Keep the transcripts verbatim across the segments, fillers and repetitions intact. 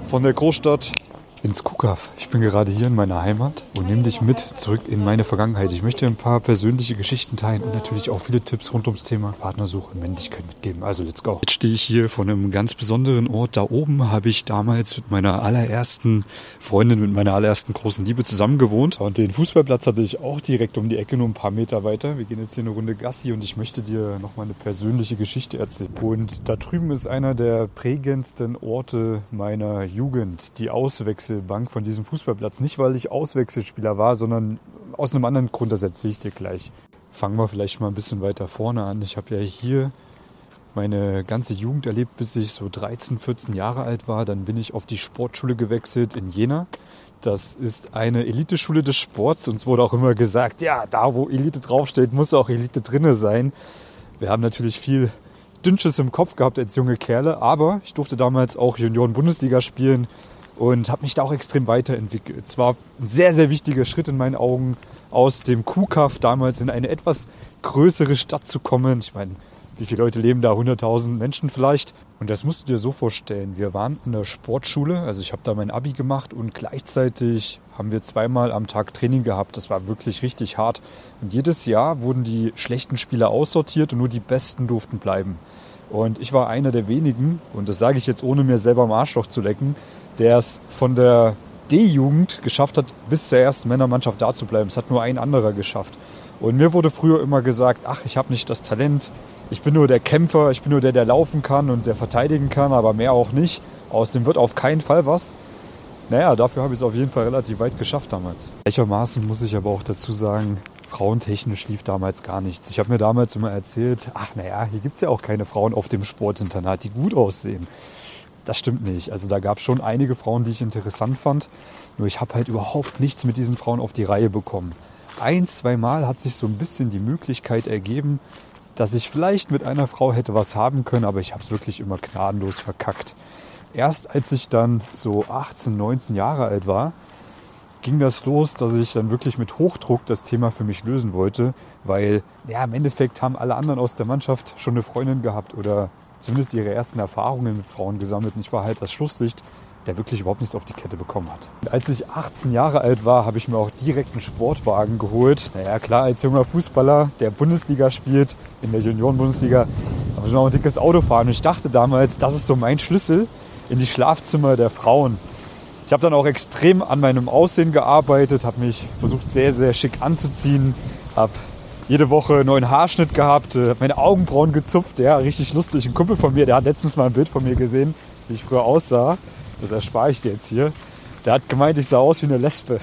von der Großstadt ins Kuhkaff. Ich bin gerade hier in meiner Heimat und nehme dich mit zurück in meine Vergangenheit. Ich möchte ein paar persönliche Geschichten teilen und natürlich auch viele Tipps rund ums Thema Partnersuche und Männlichkeit mitgeben. Also let's go. Jetzt stehe ich hier vor einem ganz besonderen Ort. Da oben habe ich damals mit meiner allerersten Freundin, mit meiner allerersten großen Liebe zusammen gewohnt. Und den Fußballplatz hatte ich auch direkt um die Ecke, nur ein paar Meter weiter. Wir gehen jetzt hier eine Runde Gassi und ich möchte dir nochmal eine persönliche Geschichte erzählen. Und da drüben ist einer der prägendsten Orte meiner Jugend, die Auswechselbank von diesem Fußballplatz. Nicht, weil ich Auswechselspieler war, sondern aus einem anderen Grund, das erzähle ich dir gleich. Fangen wir vielleicht mal ein bisschen weiter vorne an. Ich habe ja hier meine ganze Jugend erlebt, bis ich so dreizehn, vierzehn Jahre alt war. Dann bin ich auf die Sportschule gewechselt in Jena. Das ist eine Eliteschule des Sports. Uns wurde auch immer gesagt, ja, da wo Elite draufsteht, muss auch Elite drinne sein. Wir haben natürlich viel Dünnsches im Kopf gehabt als junge Kerle, aber ich durfte damals auch Junioren-Bundesliga spielen und habe mich da auch extrem weiterentwickelt. Es war ein sehr, sehr wichtiger Schritt in meinen Augen, aus dem Kuhkaff damals in eine etwas größere Stadt zu kommen. Ich meine, wie viele Leute leben da? hunderttausend Menschen vielleicht. Und das musst du dir so vorstellen. Wir waren in der Sportschule, also ich habe da mein Abi gemacht und gleichzeitig haben wir zweimal am Tag Training gehabt. Das war wirklich richtig hart. Und jedes Jahr wurden die schlechten Spieler aussortiert und nur die Besten durften bleiben. Und ich war einer der wenigen, und das sage ich jetzt ohne mir selber am Arschloch zu lecken, der es von der D-Jugend geschafft hat, bis zur ersten Männermannschaft da zu bleiben. Es hat nur ein anderer geschafft. Und mir wurde früher immer gesagt, ach, ich habe nicht das Talent, ich bin nur der Kämpfer, ich bin nur der, der laufen kann und der verteidigen kann, aber mehr auch nicht. Aus dem wird auf keinen Fall was. Naja, dafür habe ich es auf jeden Fall relativ weit geschafft damals. Gleichermaßen muss ich aber auch dazu sagen, frauentechnisch lief damals gar nichts. Ich habe mir damals immer erzählt, ach naja, hier gibt es ja auch keine Frauen auf dem Sportinternat, die gut aussehen. Das stimmt nicht. Also da gab es schon einige Frauen, die ich interessant fand. Nur ich habe halt überhaupt nichts mit diesen Frauen auf die Reihe bekommen. Ein, zwei Mal hat sich so ein bisschen die Möglichkeit ergeben, dass ich vielleicht mit einer Frau hätte was haben können, aber ich habe es wirklich immer gnadenlos verkackt. Erst als ich dann so achtzehn, neunzehn Jahre alt war, ging das los, dass ich dann wirklich mit Hochdruck das Thema für mich lösen wollte, weil ja, im Endeffekt haben alle anderen aus der Mannschaft schon eine Freundin gehabt oder zumindest ihre ersten Erfahrungen mit Frauen gesammelt. Und ich war halt das Schlusslicht, der wirklich überhaupt nichts auf die Kette bekommen hat. Und als ich achtzehn Jahre alt war, habe ich mir auch direkt einen Sportwagen geholt. Naja, klar, als junger Fußballer, der Bundesliga spielt, in der Junioren-Bundesliga, habe ich noch ein dickes Auto fahren. Und ich dachte damals, das ist so mein Schlüssel in die Schlafzimmer der Frauen. Ich habe dann auch extrem an meinem Aussehen gearbeitet, habe mich versucht, sehr, sehr schick anzuziehen, habe jede Woche einen neuen Haarschnitt gehabt, habe meine Augenbrauen gezupft, ja, richtig lustig. Ein Kumpel von mir, der hat letztens mal ein Bild von mir gesehen, wie ich früher aussah. Das erspare ich dir jetzt hier. Der hat gemeint, ich sah aus wie eine Lesbe.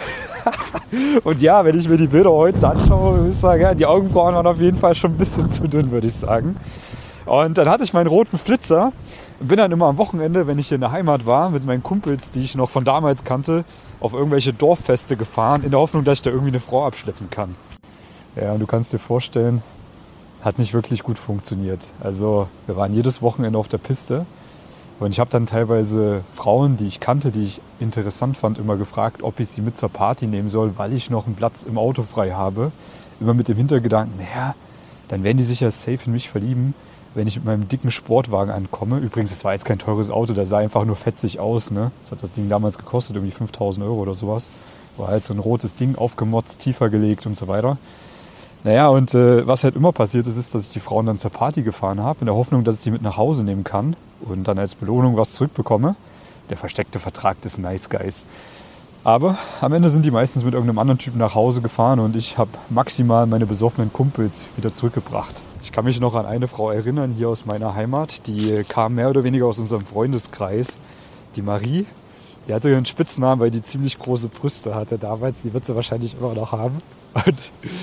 Und ja, wenn ich mir die Bilder heute anschaue, würde ich sagen, ja, die Augenbrauen waren auf jeden Fall schon ein bisschen zu dünn, würde ich sagen. Und dann hatte ich meinen roten Flitzer und bin dann immer am Wochenende, wenn ich hier in der Heimat war, mit meinen Kumpels, die ich noch von damals kannte, auf irgendwelche Dorffeste gefahren, in der Hoffnung, dass ich da irgendwie eine Frau abschleppen kann. Ja, und du kannst dir vorstellen, hat nicht wirklich gut funktioniert. Also wir waren jedes Wochenende auf der Piste und ich habe dann teilweise Frauen, die ich kannte, die ich interessant fand, immer gefragt, ob ich sie mit zur Party nehmen soll, weil ich noch einen Platz im Auto frei habe. Immer mit dem Hintergedanken, naja, dann werden die sich ja safe in mich verlieben, wenn ich mit meinem dicken Sportwagen ankomme. Übrigens, das war jetzt kein teures Auto, der sah einfach nur fetzig aus, ne? Das hat das Ding damals gekostet, irgendwie fünftausend Euro oder sowas. War halt so ein rotes Ding, aufgemotzt, tiefer gelegt und so weiter. Naja, und äh, was halt immer passiert ist, ist, dass ich die Frauen dann zur Party gefahren habe, in der Hoffnung, dass ich sie mit nach Hause nehmen kann und dann als Belohnung was zurückbekomme. Der versteckte Vertrag des Nice Guys. Aber am Ende sind die meistens mit irgendeinem anderen Typen nach Hause gefahren und ich habe maximal meine besoffenen Kumpels wieder zurückgebracht. Ich kann mich noch an eine Frau erinnern, hier aus meiner Heimat, die kam mehr oder weniger aus unserem Freundeskreis. Die Marie, die hatte einen Spitznamen, weil die ziemlich große Brüste hatte damals. Die wird sie wahrscheinlich immer noch haben. Und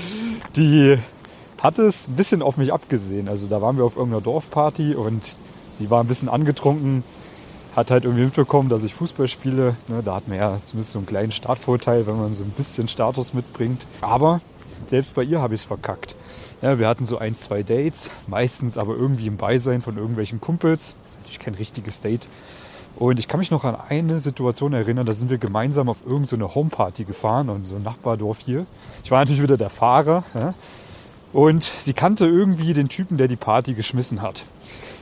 die hat es ein bisschen auf mich abgesehen. Also da waren wir auf irgendeiner Dorfparty und sie war ein bisschen angetrunken, hat halt irgendwie mitbekommen, dass ich Fußball spiele. Ne, da hat man ja zumindest so einen kleinen Startvorteil, wenn man so ein bisschen Status mitbringt. Aber selbst bei ihr habe ich es verkackt. Ja, wir hatten so ein, zwei Dates, meistens aber irgendwie im Beisein von irgendwelchen Kumpels. Das ist natürlich kein richtiges Date. Und ich kann mich noch an eine Situation erinnern, da sind wir gemeinsam auf irgendeine Homeparty gefahren und so ein Nachbardorf hier. Ich war natürlich wieder der Fahrer. Ja? Und sie kannte irgendwie den Typen, der die Party geschmissen hat.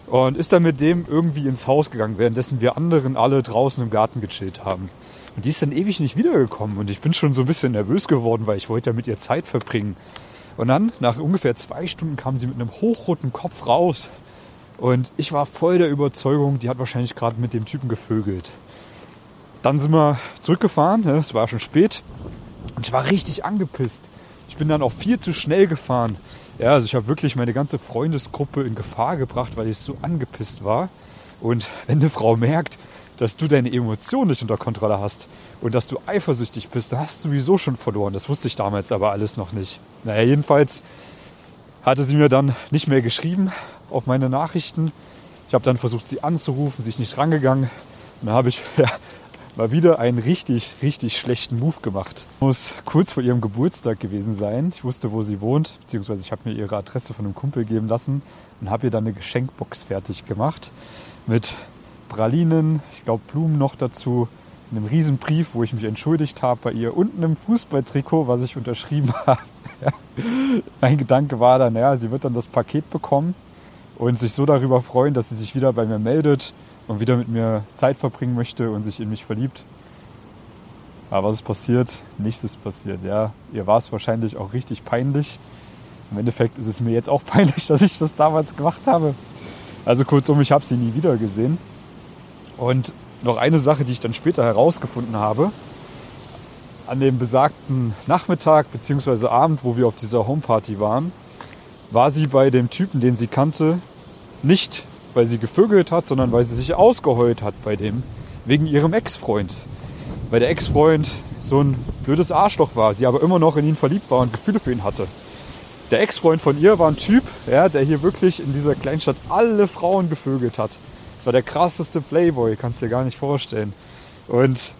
Und ist dann mit dem irgendwie ins Haus gegangen, währenddessen wir anderen alle draußen im Garten gechillt haben. Und die ist dann ewig nicht wiedergekommen und ich bin schon so ein bisschen nervös geworden, weil ich wollte ja mit ihr Zeit verbringen. Und dann, nach ungefähr zwei Stunden, kam sie mit einem hochroten Kopf raus. Und ich war voll der Überzeugung, die hat wahrscheinlich gerade mit dem Typen gevögelt. Dann sind wir zurückgefahren, es war schon spät und ich war richtig angepisst. Ich bin dann auch viel zu schnell gefahren. Ja, also ich habe wirklich meine ganze Freundesgruppe in Gefahr gebracht, weil ich so angepisst war. Und wenn eine Frau merkt, dass du deine Emotionen nicht unter Kontrolle hast und dass du eifersüchtig bist, dann hast du sowieso schon verloren. Das wusste ich damals aber alles noch nicht. Naja, jedenfalls hatte sie mir dann nicht mehr geschrieben auf meine Nachrichten. Ich habe dann versucht, sie anzurufen, sie ist nicht rangegangen. Und dann habe ich ja, mal wieder einen richtig, richtig schlechten Move gemacht. Muss kurz vor ihrem Geburtstag gewesen sein. Ich wusste, wo sie wohnt, beziehungsweise ich habe mir ihre Adresse von einem Kumpel geben lassen und habe ihr dann eine Geschenkbox fertig gemacht mit Pralinen, ich glaube Blumen noch dazu, einem riesen Brief, wo ich mich entschuldigt habe bei ihr und einem Fußballtrikot, was ich unterschrieben habe. Ja. Mein Gedanke war dann, ja, sie wird dann das Paket bekommen und sich so darüber freuen, dass sie sich wieder bei mir meldet und wieder mit mir Zeit verbringen möchte und sich in mich verliebt. Aber was ist passiert? Nichts ist passiert. Ja. Ihr war es wahrscheinlich auch richtig peinlich. Im Endeffekt ist es mir jetzt auch peinlich, dass ich das damals gemacht habe. Also kurzum, ich habe sie nie wieder gesehen. Und noch eine Sache, die ich dann später herausgefunden habe. An dem besagten Nachmittag bzw. Abend, wo wir auf dieser Homeparty waren, war sie bei dem Typen, den sie kannte, nicht weil sie gevögelt hat, sondern weil sie sich ausgeheult hat bei dem, wegen ihrem Ex-Freund. Weil der Ex-Freund so ein blödes Arschloch war, sie aber immer noch in ihn verliebt war und Gefühle für ihn hatte. Der Ex-Freund von ihr war ein Typ, ja, der hier wirklich in dieser Kleinstadt alle Frauen gevögelt hat. Das war der krasseste Playboy, kannst du dir gar nicht vorstellen. Und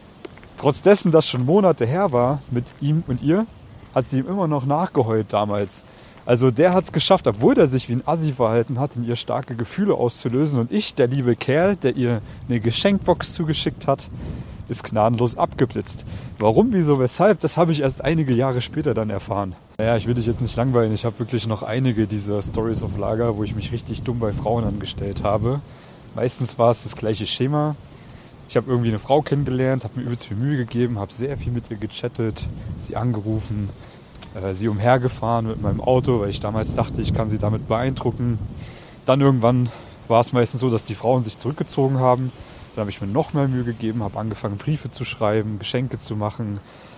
trotz dessen, dass schon Monate her war mit ihm und ihr, hat sie ihm immer noch nachgeheult damals. Also der hat es geschafft, obwohl er sich wie ein Assi verhalten hat, in ihr starke Gefühle auszulösen. Und ich, der liebe Kerl, der ihr eine Geschenkbox zugeschickt hat, ist gnadenlos abgeblitzt. Warum, wieso, weshalb, das habe ich erst einige Jahre später dann erfahren. Naja, ich will dich jetzt nicht langweilen. Ich habe wirklich noch einige dieser Stories auf Lager, wo ich mich richtig dumm bei Frauen angestellt habe. Meistens war es das gleiche Schema. Ich habe irgendwie eine Frau kennengelernt, habe mir übelst viel Mühe gegeben, habe sehr viel mit ihr gechattet, sie angerufen, äh, sie umhergefahren mit meinem Auto, weil ich damals dachte, ich kann sie damit beeindrucken. Dann irgendwann war es meistens so, dass die Frauen sich zurückgezogen haben. Dann habe ich mir noch mehr Mühe gegeben, habe angefangen, Briefe zu schreiben, Geschenke zu machen,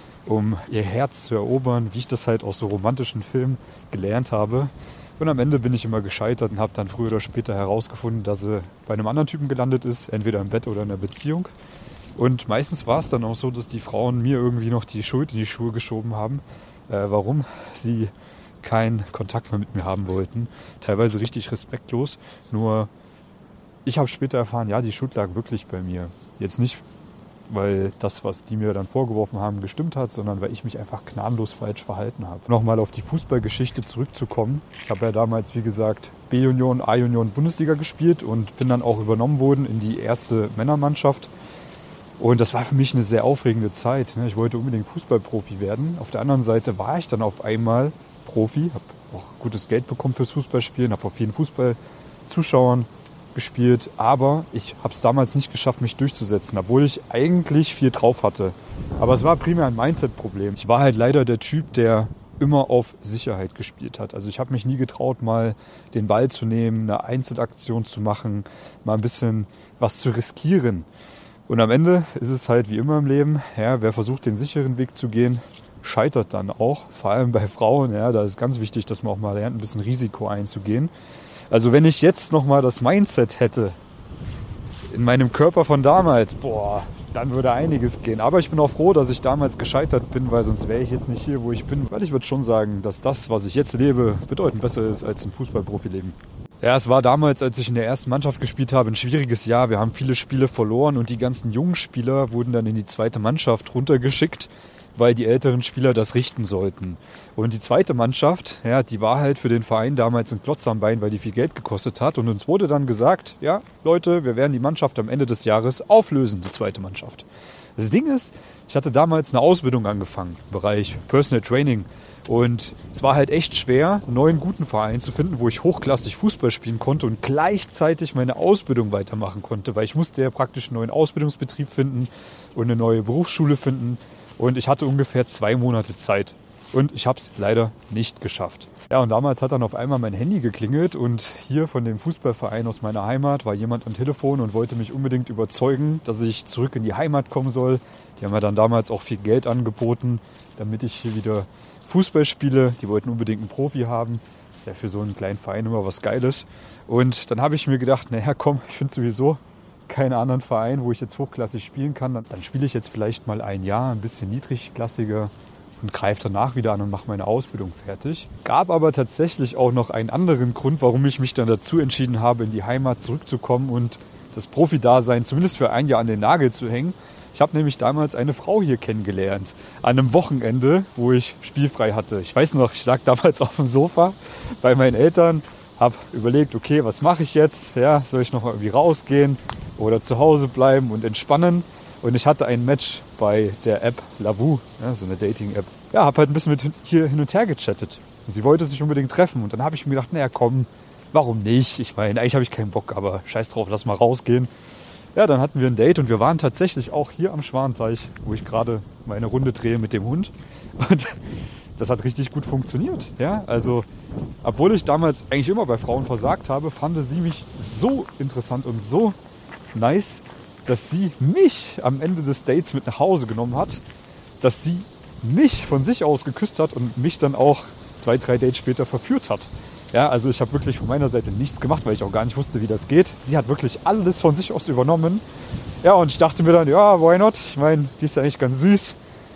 um ihr Herz zu erobern, wie ich das halt aus so romantischen Filmen gelernt habe. Und am Ende bin ich immer gescheitert und habe dann früher oder später herausgefunden, dass sie bei einem anderen Typen gelandet ist, entweder im Bett oder in einer Beziehung. Und meistens war es dann auch so, dass die Frauen mir irgendwie noch die Schuld in die Schuhe geschoben haben, äh, warum sie keinen Kontakt mehr mit mir haben wollten. Teilweise richtig respektlos, nur ich habe später erfahren, ja, die Schuld lag wirklich bei mir. Jetzt nicht, weil das, was die mir dann vorgeworfen haben, gestimmt hat, sondern weil ich mich einfach gnadenlos falsch verhalten habe. Nochmal auf die Fußballgeschichte zurückzukommen. Ich habe ja damals, wie gesagt, B-Union, A-Union, Bundesliga gespielt und bin dann auch übernommen worden in die erste Männermannschaft. Und das war für mich eine sehr aufregende Zeit. Ich wollte unbedingt Fußballprofi werden. Auf der anderen Seite war ich dann auf einmal Profi, habe auch gutes Geld bekommen fürs Fußballspielen, habe auf vielen Fußballzuschauern gespielt, aber ich habe es damals nicht geschafft, mich durchzusetzen, obwohl ich eigentlich viel drauf hatte. Aber es war primär ein Mindset-Problem. Ich war halt leider der Typ, der immer auf Sicherheit gespielt hat. Also ich habe mich nie getraut, mal den Ball zu nehmen, eine Einzelaktion zu machen, mal ein bisschen was zu riskieren. Und am Ende ist es halt wie immer im Leben, ja, wer versucht, den sicheren Weg zu gehen, scheitert dann auch. Vor allem bei Frauen, ja, da ist ganz wichtig, dass man auch mal lernt, ein bisschen Risiko einzugehen. Also wenn ich jetzt nochmal das Mindset hätte in meinem Körper von damals, boah, dann würde einiges gehen. Aber ich bin auch froh, dass ich damals gescheitert bin, weil sonst wäre ich jetzt nicht hier, wo ich bin. Weil ich würde schon sagen, dass das, was ich jetzt lebe, bedeutend besser ist als ein Fußballprofileben. Ja, es war damals, als ich in der ersten Mannschaft gespielt habe, ein schwieriges Jahr. Wir haben viele Spiele verloren und die ganzen jungen Spieler wurden dann in die zweite Mannschaft runtergeschickt, weil die älteren Spieler das richten sollten. Und die zweite Mannschaft, ja, die war halt für den Verein damals ein Klotz am Bein, weil die viel Geld gekostet hat. Und uns wurde dann gesagt, ja, Leute, wir werden die Mannschaft am Ende des Jahres auflösen, die zweite Mannschaft. Das Ding ist, ich hatte damals eine Ausbildung angefangen im Bereich Personal Training. Und es war halt echt schwer, einen neuen guten Verein zu finden, wo ich hochklassig Fußball spielen konnte und gleichzeitig meine Ausbildung weitermachen konnte. Weil ich musste ja praktisch einen neuen Ausbildungsbetrieb finden und eine neue Berufsschule finden. Und ich hatte ungefähr zwei Monate Zeit. Und ich habe es leider nicht geschafft. Ja, und damals hat dann auf einmal mein Handy geklingelt und hier von dem Fußballverein aus meiner Heimat war jemand am Telefon und wollte mich unbedingt überzeugen, dass ich zurück in die Heimat kommen soll. Die haben mir dann damals auch viel Geld angeboten, damit ich hier wieder Fußball spiele. Die wollten unbedingt einen Profi haben. Das ist ja für so einen kleinen Verein immer was Geiles. Und dann habe ich mir gedacht, naja komm, ich finde sowieso keinen anderen Verein, wo ich jetzt hochklassig spielen kann. Dann spiele ich jetzt vielleicht mal ein Jahr ein bisschen niedrigklassiger und greife danach wieder an und mache meine Ausbildung fertig. Gab aber tatsächlich auch noch einen anderen Grund, warum ich mich dann dazu entschieden habe, in die Heimat zurückzukommen und das Profi-Dasein zumindest für ein Jahr an den Nagel zu hängen. Ich habe nämlich damals eine Frau hier kennengelernt, an einem Wochenende, wo ich spielfrei hatte. Ich weiß noch, ich lag damals auf dem Sofa bei meinen Eltern, habe überlegt, okay, was mache ich jetzt? Ja, soll ich noch irgendwie rausgehen oder zu Hause bleiben und entspannen? Und ich hatte ein Match bei der App Lavu, ja, so eine Dating-App. Ja, habe halt ein bisschen mit hier hin und her gechattet. Und sie wollte sich unbedingt treffen. Und dann habe ich mir gedacht, naja, komm, warum nicht? Ich meine, eigentlich habe ich keinen Bock, aber scheiß drauf, lass mal rausgehen. Ja, dann hatten wir ein Date und wir waren tatsächlich auch hier am Schwanteich, wo ich gerade meine Runde drehe mit dem Hund. Und das hat richtig gut funktioniert. Ja, also, obwohl ich damals eigentlich immer bei Frauen versagt habe, fand sie mich so interessant und so nice, dass sie mich am Ende des Dates mit nach Hause genommen hat, dass sie mich von sich aus geküsst hat und mich dann auch zwei, drei Dates später verführt hat. Ja, also ich habe wirklich von meiner Seite nichts gemacht, weil ich auch gar nicht wusste, wie das geht. Sie hat wirklich alles von sich aus übernommen. Ja, und ich dachte mir dann, ja, why not? Ich meine, die ist ja eigentlich ganz süß.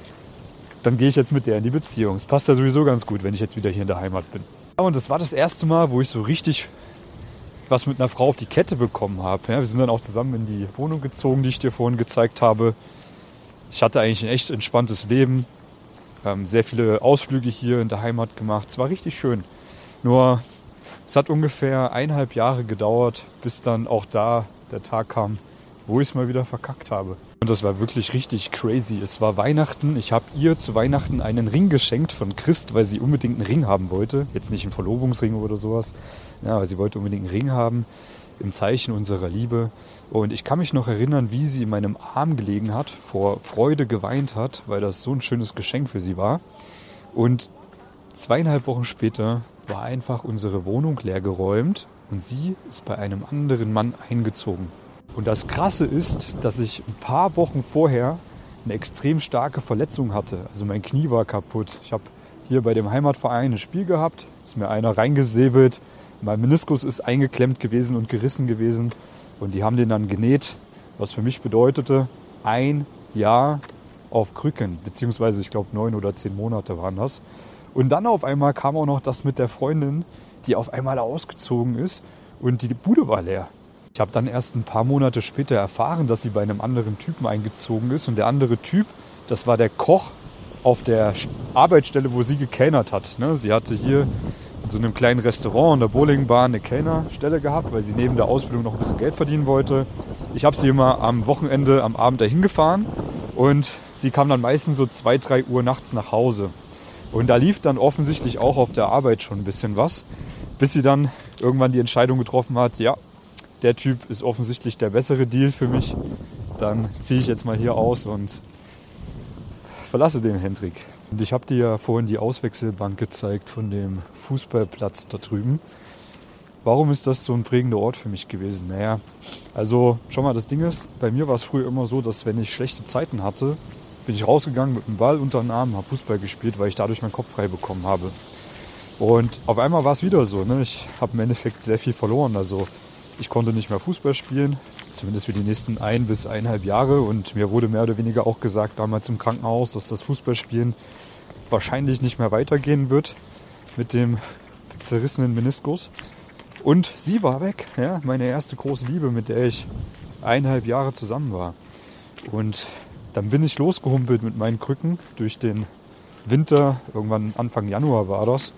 Dann gehe ich jetzt mit der in die Beziehung. Es passt ja sowieso ganz gut, wenn ich jetzt wieder hier in der Heimat bin. Ja, und das war das erste Mal, wo ich so richtig was mit einer Frau auf die Kette bekommen habe. Ja, wir sind dann auch zusammen in die Wohnung gezogen, die ich dir vorhin gezeigt habe. Ich hatte eigentlich ein echt entspanntes Leben. Ähm, sehr viele Ausflüge hier in der Heimat gemacht. Es war richtig schön. Nur es hat ungefähr eineinhalb Jahre gedauert, bis dann auch da der Tag kam, wo ich es mal wieder verkackt habe. Und das war wirklich richtig crazy. Es war Weihnachten. Ich habe ihr zu Weihnachten einen Ring geschenkt von Christ, weil sie unbedingt einen Ring haben wollte. Jetzt nicht einen Verlobungsring oder sowas. Ja, aber sie wollte unbedingt einen Ring haben im Zeichen unserer Liebe. Und ich kann mich noch erinnern, wie sie in meinem Arm gelegen hat, vor Freude geweint hat, weil das so ein schönes Geschenk für sie war. Und zweieinhalb Wochen später war einfach unsere Wohnung leergeräumt und sie ist bei einem anderen Mann eingezogen. Und das Krasse ist, dass ich ein paar Wochen vorher eine extrem starke Verletzung hatte. Also mein Knie war kaputt. Ich habe hier bei dem Heimatverein ein Spiel gehabt, ist mir einer reingesäbelt. Mein Meniskus ist eingeklemmt gewesen und gerissen gewesen. Und die haben den dann genäht, was für mich bedeutete, ein Jahr auf Krücken. Beziehungsweise ich glaube neun oder zehn Monate waren das. Und dann auf einmal kam auch noch das mit der Freundin, die auf einmal ausgezogen ist und die Bude war leer. Ich habe dann erst ein paar Monate später erfahren, dass sie bei einem anderen Typen eingezogen ist. Und der andere Typ, das war der Koch auf der Arbeitsstelle, wo sie gekellnert hat. Sie hatte hier in so einem kleinen Restaurant in der Bowlingbahn eine Kellnerstelle gehabt, weil sie neben der Ausbildung noch ein bisschen Geld verdienen wollte. Ich habe sie immer am Wochenende, am Abend dahin gefahren und sie kam dann meistens so zwei, drei Uhr nachts nach Hause. Und da lief dann offensichtlich auch auf der Arbeit schon ein bisschen was, bis sie dann irgendwann die Entscheidung getroffen hat, ja, der Typ ist offensichtlich der bessere Deal für mich, dann ziehe ich jetzt mal hier aus und verlasse den Hendrik. Und ich habe dir ja vorhin die Auswechselbank gezeigt von dem Fußballplatz da drüben. Warum ist das so ein prägender Ort für mich gewesen? Naja, also schau mal, das Ding ist, bei mir war es früher immer so, dass wenn ich schlechte Zeiten hatte, bin ich rausgegangen mit dem Ball unter den Arm, habe Fußball gespielt, weil ich dadurch meinen Kopf frei bekommen habe. Und auf einmal war es wieder so, ne? Ich habe im Endeffekt sehr viel verloren. Also ich konnte nicht mehr Fußball spielen, zumindest für die nächsten ein bis eineinhalb Jahre. Und mir wurde mehr oder weniger auch gesagt, damals im Krankenhaus, dass das Fußballspielen wahrscheinlich nicht mehr weitergehen wird mit dem zerrissenen Meniskus. Und sie war weg, ja? Meine erste große Liebe, mit der ich eineinhalb Jahre zusammen war. Und dann bin ich losgehumpelt mit meinen Krücken durch den Winter, irgendwann Anfang Januar war das,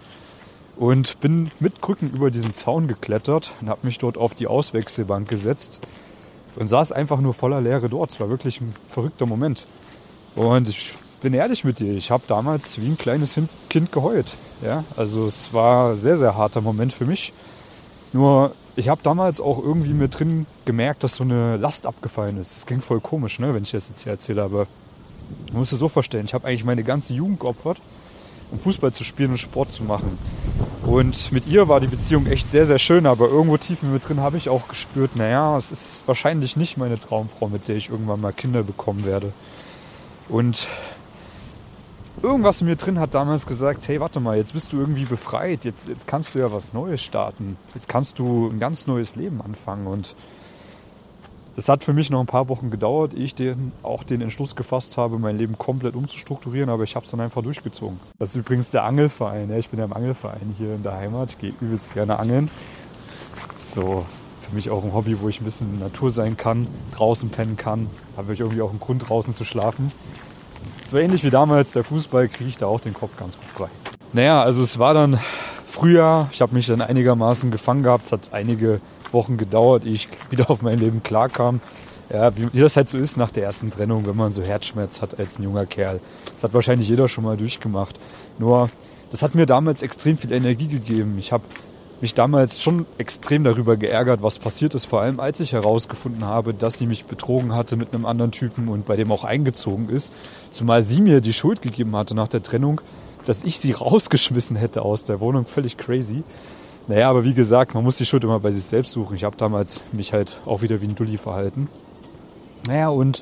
und bin mit Krücken über diesen Zaun geklettert und habe mich dort auf die Auswechselbank gesetzt und saß einfach nur voller Leere dort. Es war wirklich ein verrückter Moment. Und ich bin ehrlich mit dir, ich habe damals wie ein kleines Kind geheult. Ja? Also es war ein sehr, sehr harter Moment für mich. Nur ich habe damals auch irgendwie mir drin gemerkt, dass so eine Last abgefallen ist. Das klingt voll komisch, ne, wenn ich das jetzt hier erzähle, aber man muss es so verstehen. Ich habe eigentlich meine ganze Jugend geopfert, um Fußball zu spielen und Sport zu machen. Und mit ihr war die Beziehung echt sehr, sehr schön, aber irgendwo tief in mir drin habe ich auch gespürt, naja, es ist wahrscheinlich nicht meine Traumfrau, mit der ich irgendwann mal Kinder bekommen werde. Und irgendwas in mir drin hat damals gesagt, hey, warte mal, jetzt bist du irgendwie befreit, jetzt, jetzt kannst du ja was Neues starten, jetzt kannst du ein ganz neues Leben anfangen. Und das hat für mich noch ein paar Wochen gedauert, ehe ich den, auch den Entschluss gefasst habe, mein Leben komplett umzustrukturieren, aber ich habe es dann einfach durchgezogen. Das ist übrigens der Angelverein, ja, ich bin ja im Angelverein hier in der Heimat, ich gehe übelst gerne angeln. So, für mich auch ein Hobby, wo ich ein bisschen in der Natur sein kann, draußen pennen kann, habe ich irgendwie auch einen Grund, draußen zu schlafen. So ähnlich wie damals der Fußball, kriege ich da auch den Kopf ganz gut frei. Naja, also es war dann Frühjahr, ich habe mich dann einigermaßen gefangen gehabt, es hat einige Wochen gedauert, ehe ich wieder auf mein Leben klarkam. Ja, wie, wie das halt so ist nach der ersten Trennung, wenn man so Herzschmerz hat als ein junger Kerl. Das hat wahrscheinlich jeder schon mal durchgemacht. Nur, das hat mir damals extrem viel Energie gegeben. Ich habe mich damals schon extrem darüber geärgert, was passiert ist, vor allem als ich herausgefunden habe, dass sie mich betrogen hatte mit einem anderen Typen und bei dem auch eingezogen ist. Zumal sie mir die Schuld gegeben hatte nach der Trennung, dass ich sie rausgeschmissen hätte aus der Wohnung. Völlig crazy. Naja, aber wie gesagt, man muss die Schuld immer bei sich selbst suchen. Ich habe damals mich halt auch wieder wie ein Dulli verhalten. Naja, und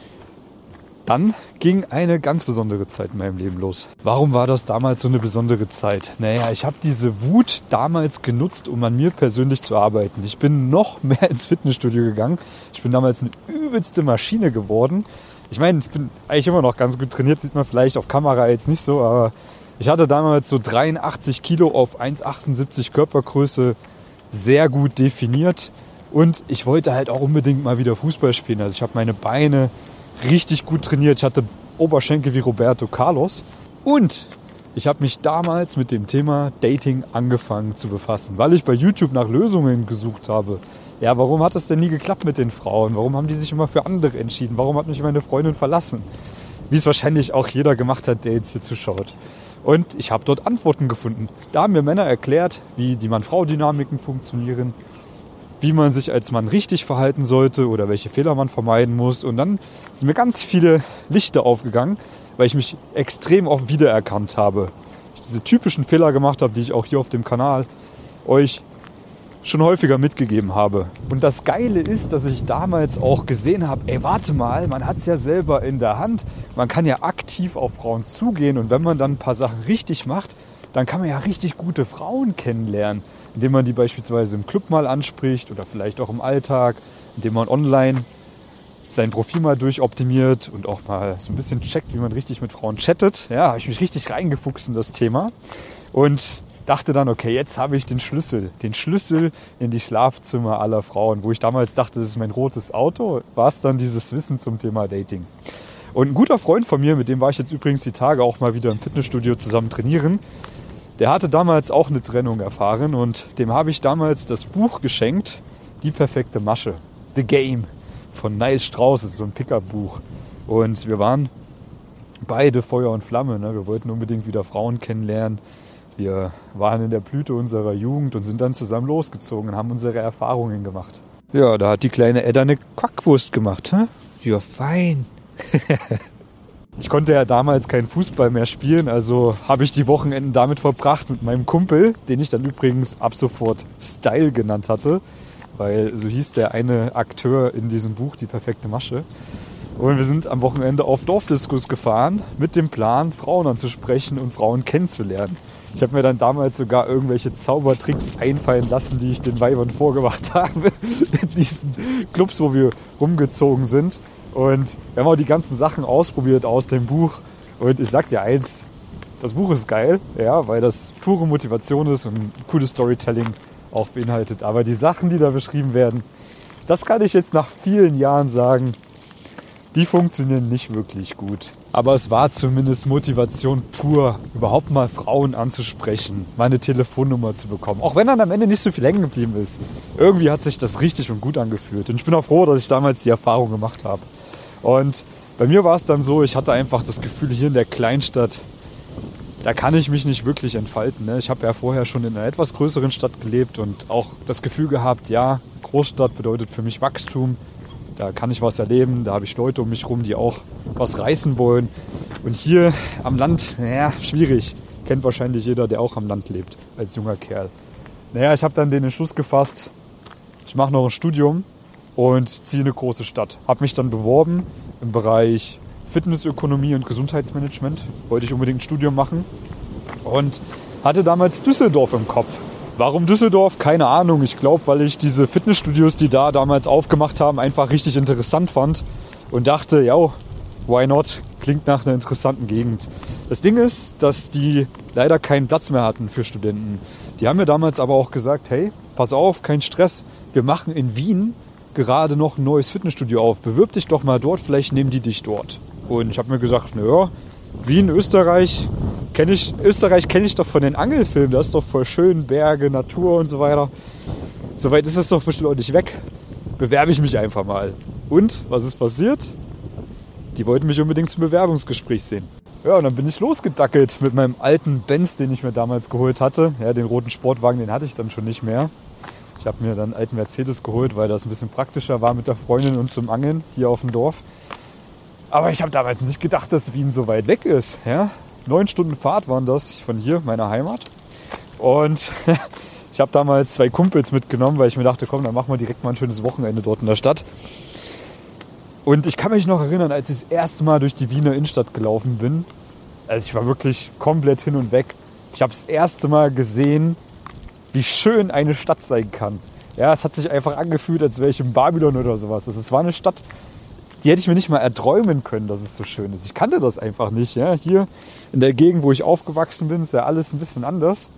dann ging eine ganz besondere Zeit in meinem Leben los. Warum war das damals so eine besondere Zeit? Naja, ich habe diese Wut damals genutzt, um an mir persönlich zu arbeiten. Ich bin noch mehr ins Fitnessstudio gegangen. Ich bin damals eine übelste Maschine geworden. Ich meine, ich bin eigentlich immer noch ganz gut trainiert, sieht man vielleicht auf Kamera jetzt nicht so, aber ich hatte damals so dreiundachtzig Kilo auf eins Komma achtundsiebzig Körpergröße sehr gut definiert. Und ich wollte halt auch unbedingt mal wieder Fußball spielen. Also ich habe meine Beine richtig gut trainiert. Ich hatte Oberschenkel wie Roberto Carlos. Und ich habe mich damals mit dem Thema Dating angefangen zu befassen, weil ich bei YouTube nach Lösungen gesucht habe. Ja, warum hat es denn nie geklappt mit den Frauen? Warum haben die sich immer für andere entschieden? Warum hat mich meine Freundin verlassen? Wie es wahrscheinlich auch jeder gemacht hat, der jetzt hier zuschaut. Und ich habe dort Antworten gefunden. Da haben mir Männer erklärt, wie die Mann-Frau-Dynamiken funktionieren, wie man sich als Mann richtig verhalten sollte oder welche Fehler man vermeiden muss. Und dann sind mir ganz viele Lichter aufgegangen, weil ich mich extrem oft wiedererkannt habe. Ich diese typischen Fehler gemacht habe, die ich auch hier auf dem Kanal euch schon häufiger mitgegeben habe. Und das Geile ist, dass ich damals auch gesehen habe, ey, warte mal, man hat es ja selber in der Hand. Man kann ja aktiv auf Frauen zugehen und wenn man dann ein paar Sachen richtig macht, dann kann man ja richtig gute Frauen kennenlernen, indem man die beispielsweise im Club mal anspricht oder vielleicht auch im Alltag, indem man online sein Profil mal durchoptimiert und auch mal so ein bisschen checkt, wie man richtig mit Frauen chattet. Ja, habe ich mich richtig reingefuchst in das Thema und dachte dann, okay, jetzt habe ich den Schlüssel, den Schlüssel in die Schlafzimmer aller Frauen. Wo ich damals dachte, das ist mein rotes Auto, war es dann dieses Wissen zum Thema Dating. Und ein guter Freund von mir, mit dem war ich jetzt übrigens die Tage auch mal wieder im Fitnessstudio zusammen trainieren, der hatte damals auch eine Trennung erfahren und dem habe ich damals das Buch geschenkt, Die perfekte Masche, The Game von Neil Strauss, das ist so ein Pickup-Buch. Und wir waren beide Feuer und Flamme, ne? Wir wollten unbedingt wieder Frauen kennenlernen. Wir waren in der Blüte unserer Jugend und sind dann zusammen losgezogen und haben unsere Erfahrungen gemacht. Ja, da hat die kleine Edda eine Quackwurst gemacht. Hä? Ja, fein. Ich konnte ja damals keinen Fußball mehr spielen, also habe ich die Wochenenden damit verbracht mit meinem Kumpel, den ich dann übrigens ab sofort Style genannt hatte, weil so hieß der eine Akteur in diesem Buch, Die perfekte Masche. Und wir sind am Wochenende auf Dorfdiskus gefahren mit dem Plan, Frauen anzusprechen und Frauen kennenzulernen. Ich habe mir dann damals sogar irgendwelche Zaubertricks einfallen lassen, die ich den Weibern vorgemacht habe in diesen Clubs, wo wir rumgezogen sind. Und wir haben auch die ganzen Sachen ausprobiert aus dem Buch. Und ich sag dir eins, das Buch ist geil, ja, weil das pure Motivation ist und cooles Storytelling auch beinhaltet. Aber die Sachen, die da beschrieben werden, das kann ich jetzt nach vielen Jahren sagen, die funktionieren nicht wirklich gut. Aber es war zumindest Motivation pur, überhaupt mal Frauen anzusprechen, mal eine Telefonnummer zu bekommen. Auch wenn dann am Ende nicht so viel hängen geblieben ist. Irgendwie hat sich das richtig und gut angefühlt. Und ich bin auch froh, dass ich damals die Erfahrung gemacht habe. Und bei mir war es dann so, ich hatte einfach das Gefühl, hier in der Kleinstadt, da kann ich mich nicht wirklich entfalten. Ne? Ich habe ja vorher schon in einer etwas größeren Stadt gelebt und auch das Gefühl gehabt, ja, Großstadt bedeutet für mich Wachstum. Da kann ich was erleben, da habe ich Leute um mich rum, die auch was reißen wollen. Und hier am Land, naja, schwierig. Kennt wahrscheinlich jeder, der auch am Land lebt, als junger Kerl. Naja, ich habe dann den Entschluss gefasst, ich mache noch ein Studium und ziehe in eine große Stadt. Habe mich dann beworben im Bereich Fitnessökonomie und Gesundheitsmanagement. Wollte ich unbedingt ein Studium machen und hatte damals Düsseldorf im Kopf. Warum Düsseldorf? Keine Ahnung. Ich glaube, weil ich diese Fitnessstudios, die da damals aufgemacht haben, einfach richtig interessant fand und dachte, ja, why not? Klingt nach einer interessanten Gegend. Das Ding ist, dass die leider keinen Platz mehr hatten für Studenten. Die haben mir damals aber auch gesagt, hey, pass auf, kein Stress. Wir machen in Wien gerade noch ein neues Fitnessstudio auf. Bewirb dich doch mal dort, vielleicht nehmen die dich dort. Und ich habe mir gesagt, naja, Wien, Österreich, kenn ich, Österreich kenne ich doch von den Angelfilmen, das ist doch voll schön, Berge, Natur und so weiter. Soweit ist es doch bestimmt auch nicht weg. Bewerbe ich mich einfach mal. Und, was ist passiert? Die wollten mich unbedingt zum Bewerbungsgespräch sehen. Ja, und dann bin ich losgedackelt mit meinem alten Benz, den ich mir damals geholt hatte. Ja, den roten Sportwagen, den hatte ich dann schon nicht mehr. Ich habe mir dann einen alten Mercedes geholt, weil das ein bisschen praktischer war mit der Freundin und zum Angeln hier auf dem Dorf. Aber ich habe damals nicht gedacht, dass Wien so weit weg ist. Ja? Neun Stunden Fahrt waren das von hier, meiner Heimat. Und ich habe damals zwei Kumpels mitgenommen, weil ich mir dachte, komm, dann machen wir direkt mal ein schönes Wochenende dort in der Stadt. Und ich kann mich noch erinnern, als ich das erste Mal durch die Wiener Innenstadt gelaufen bin. Also ich war wirklich komplett hin und weg. Ich habe das erste Mal gesehen, wie schön eine Stadt sein kann. Ja, es hat sich einfach angefühlt, als wäre ich in Babylon oder sowas. Es war eine Stadt, die hätte ich mir nicht mal erträumen können, dass es so schön ist. Ich kannte das einfach nicht. Ja? Hier in der Gegend, wo ich aufgewachsen bin, ist ja alles ein bisschen anders.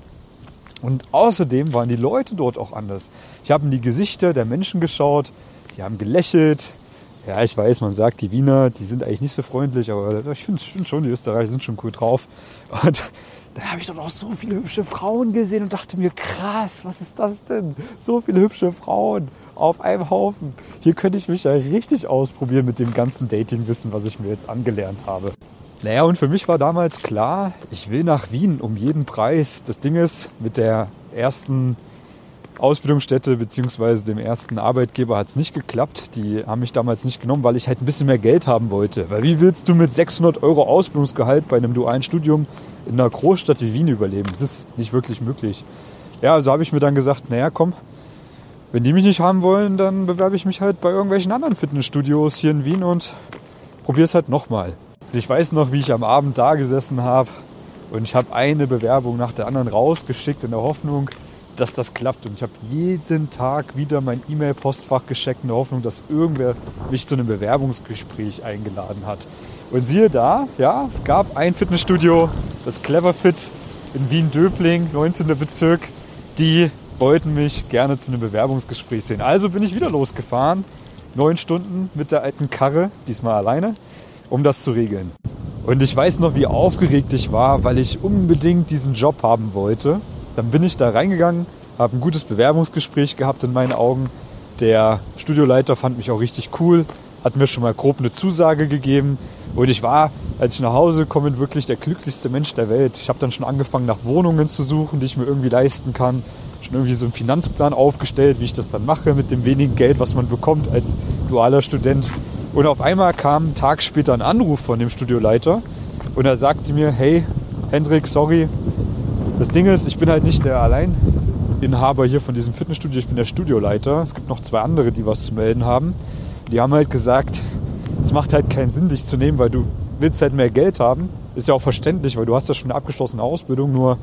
Und außerdem waren die Leute dort auch anders. Ich habe in die Gesichter der Menschen geschaut, die haben gelächelt. Ja, ich weiß, man sagt, die Wiener, die sind eigentlich nicht so freundlich, aber ich finde find schon, die Österreicher sind schon cool drauf. Und da habe ich doch noch so viele hübsche Frauen gesehen und dachte mir, krass, was ist das denn? So viele hübsche Frauen auf einem Haufen. Hier könnte ich mich ja richtig ausprobieren mit dem ganzen Datingwissen, was ich mir jetzt angelernt habe. Naja, und für mich war damals klar, ich will nach Wien um jeden Preis. Das Ding ist, mit der ersten Ausbildungsstätte bzw. dem ersten Arbeitgeber hat es nicht geklappt. Die haben mich damals nicht genommen, weil ich halt ein bisschen mehr Geld haben wollte. Weil wie willst du mit sechshundert Euro Ausbildungsgehalt bei einem dualen Studium in einer Großstadt wie Wien überleben? Das ist nicht wirklich möglich. Ja, also habe ich mir dann gesagt, naja, komm, wenn die mich nicht haben wollen, dann bewerbe ich mich halt bei irgendwelchen anderen Fitnessstudios hier in Wien und probiere es halt nochmal. Ich weiß noch, wie ich am Abend da gesessen habe und ich habe eine Bewerbung nach der anderen rausgeschickt in der Hoffnung, dass das klappt. Und ich habe jeden Tag wieder mein E-Mail-Postfach gecheckt in der Hoffnung, dass irgendwer mich zu einem Bewerbungsgespräch eingeladen hat. Und siehe da, ja, es gab ein Fitnessstudio, das Cleverfit in Wien-Döbling, neunzehnter Bezirk, die wollten mich gerne zu einem Bewerbungsgespräch sehen. Also bin ich wieder losgefahren, neun Stunden mit der alten Karre, diesmal alleine, um das zu regeln. Und ich weiß noch, wie aufgeregt ich war, weil ich unbedingt diesen Job haben wollte. Dann bin ich da reingegangen, habe ein gutes Bewerbungsgespräch gehabt in meinen Augen. Der Studioleiter fand mich auch richtig cool, hat mir schon mal grob eine Zusage gegeben. Und ich war, als ich nach Hause komme, wirklich der glücklichste Mensch der Welt. Ich habe dann schon angefangen, nach Wohnungen zu suchen, die ich mir irgendwie leisten kann. Schon irgendwie so einen Finanzplan aufgestellt, wie ich das dann mache mit dem wenigen Geld, was man bekommt als dualer Student. Und auf einmal kam einen Tag später ein Anruf von dem Studioleiter. Und er sagte mir, hey, Hendrik, sorry, das Ding ist, ich bin halt nicht der Alleininhaber hier von diesem Fitnessstudio, ich bin der Studioleiter. Es gibt noch zwei andere, die was zu melden haben. Die haben halt gesagt, es macht halt keinen Sinn, dich zu nehmen, weil du willst halt mehr Geld haben. Ist ja auch verständlich, weil du hast ja schon eine abgeschlossene Ausbildung, nur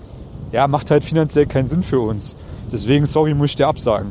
ja, macht halt finanziell keinen Sinn für uns. Deswegen, sorry, muss ich dir absagen.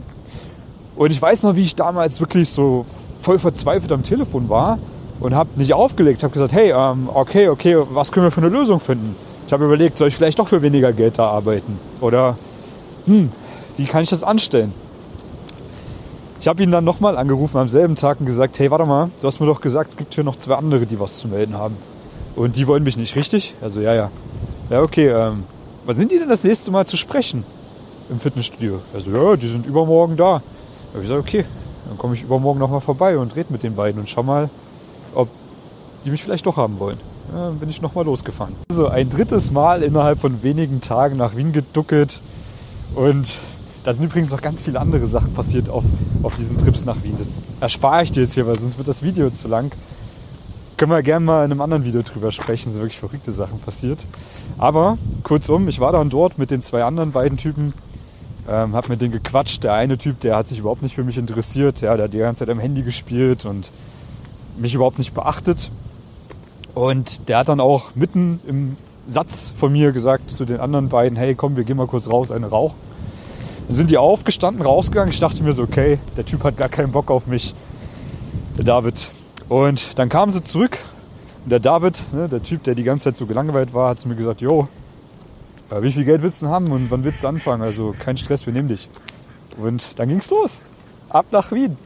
Und ich weiß noch, wie ich damals wirklich so voll verzweifelt am Telefon war und habe nicht aufgelegt, habe gesagt, hey, ähm, okay, okay, was können wir für eine Lösung finden? Ich habe überlegt, soll ich vielleicht doch für weniger Geld da arbeiten? Oder, hm, wie kann ich das anstellen? Ich habe ihn dann nochmal angerufen am selben Tag und gesagt, hey, warte mal, du hast mir doch gesagt, es gibt hier noch zwei andere, die was zu melden haben. Und die wollen mich nicht, richtig? Also ja, ja. Ja, okay, ähm, wann sind die denn das nächste Mal zu sprechen im Fitnessstudio? Also ja, die sind übermorgen da. Da habe ich gesagt, okay, dann komme ich übermorgen nochmal vorbei und rede mit den beiden und schau mal, ob die mich vielleicht doch haben wollen. Ja, dann bin ich nochmal losgefahren. Also ein drittes Mal innerhalb von wenigen Tagen nach Wien geduckelt. Und da sind übrigens noch ganz viele andere Sachen passiert auf, auf diesen Trips nach Wien. Das erspare ich dir jetzt hier, weil sonst wird das Video zu lang. Können wir gerne mal in einem anderen Video drüber sprechen. Es sind wirklich verrückte Sachen passiert. Aber kurzum, ich war dann dort mit den zwei anderen beiden Typen. Ähm, hab mit denen gequatscht. Der eine Typ, der hat sich überhaupt nicht für mich interessiert. Ja, der hat die ganze Zeit am Handy gespielt und mich überhaupt nicht beachtet. Und der hat dann auch mitten im Satz von mir gesagt zu den anderen beiden, hey komm, wir gehen mal kurz raus, eine rauchen. Dann sind die aufgestanden, rausgegangen. Ich dachte mir so, okay, der Typ hat gar keinen Bock auf mich, der David. Und dann kamen sie zurück und der David, ne, der Typ, der die ganze Zeit so gelangweilt war, hat zu mir gesagt, jo, wie viel Geld willst du haben und wann willst du anfangen? Also kein Stress, wir nehmen dich. Und dann ging's los, ab nach Wien.